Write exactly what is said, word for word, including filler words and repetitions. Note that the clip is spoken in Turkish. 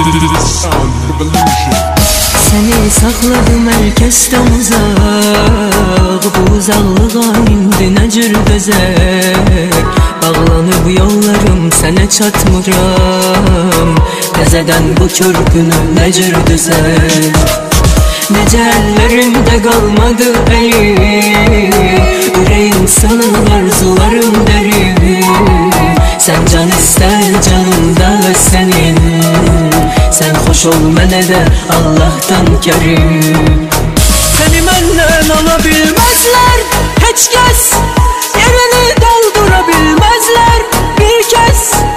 Seni sakladım herkesten uzak, bu uzaklığa indi necir dözek. Bağlanıp yollarım sene çatmıram, Tezeden bu körpünü necir düzek. Nece ellerimde kalmadı elim, yüreğim sığınır arzularım derim. Sen can ister canım da senin, sen hoş ol mene de Allah'tan kerim. Seni benden alabilmezler hiç kes, yerini doldurabilmezler bir kez.